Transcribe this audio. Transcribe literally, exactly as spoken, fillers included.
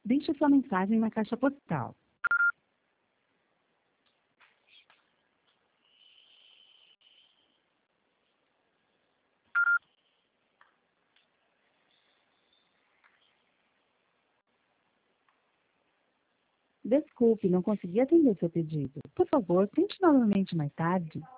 Deixe sua mensagem na caixa postal. Desculpe, não consegui atender seu pedido. Por favor, tente novamente mais tarde.